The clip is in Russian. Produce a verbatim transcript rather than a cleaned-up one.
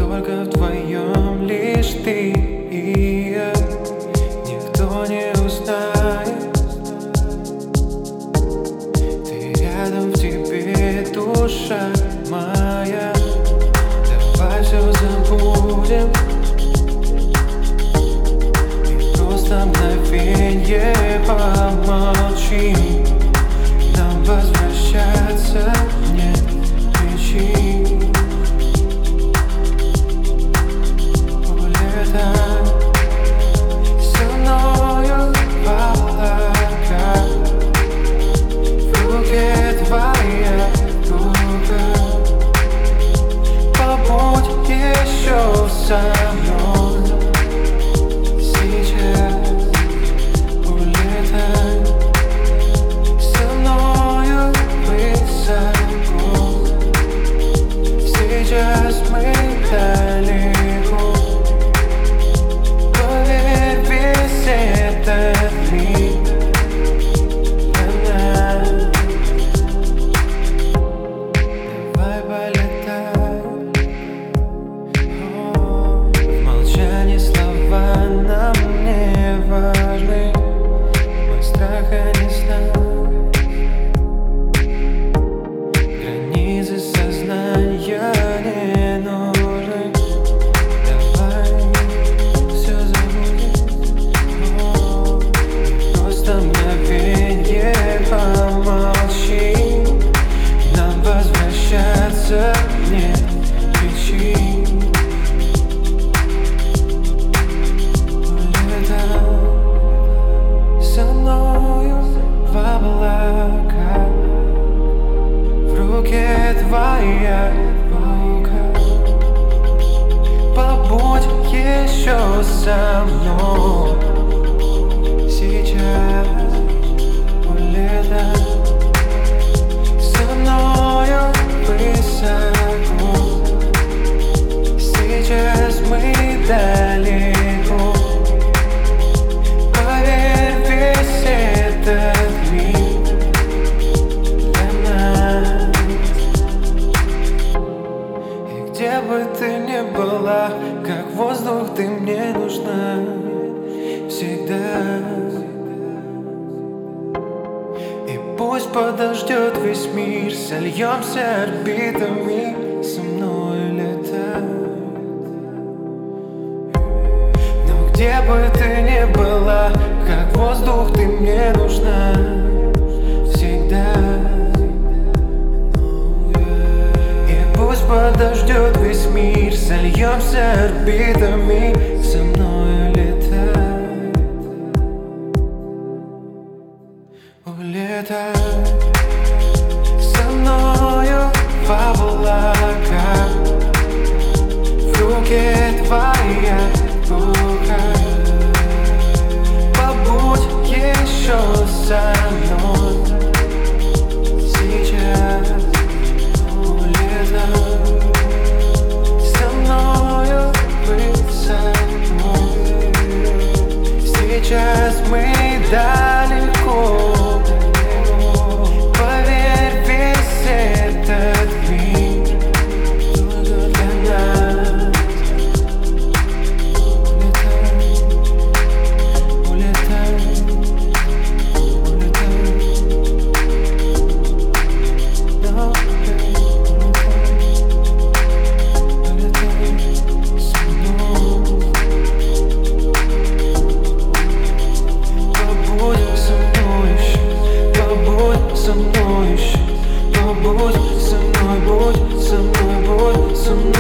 Только вдвоем лишь ты и я. Никто не узнает. Ты рядом, в тебе душа моя. Давай все забудем и просто мгновенье помолчим. Нам возвращаться нет причин. Улетай со мною в облака. В руке твоя рука. Побудь еще со мной сейчас. Улетай со мною высоко. Сейчас мы далеко. Поверь, весь этот мир для нас. Давай полетай. О, в молчании слова нам не важны. Мы страха не знаем. Границы сознания не нужны. Давай все забудем. О, просто мгновенье помолчи. Нам возвращаться нет причин. Улетай со мною в облака. В руке твоя рука. Побудь еще со мной сейчас. Улетай со мною высоко. Сейчас мы далеко. Поверь, весь этот мир для нас. И где бы ты ни была, как воздух ты мне нужна всегда. И пусть подождет весь мир, сольемся орбитами, со мной летай. Но где бы ты ни была, как воздух ты мне нужна всегда. И пусть подождет весь мир, сольемся орбитами, со мной летай. Улетай со мною в облака. В руке твоя рука. Побудь еще со мной сейчас. Улетай со мною высоко. Сейчас мы далеко. Поверь, весь этот мир для нас. Улетай, улетай, улетай. No, улетай со мной. Побудь со мной еще, побудь со мной еще. Побудь со мной, будь со мной, будь со мной.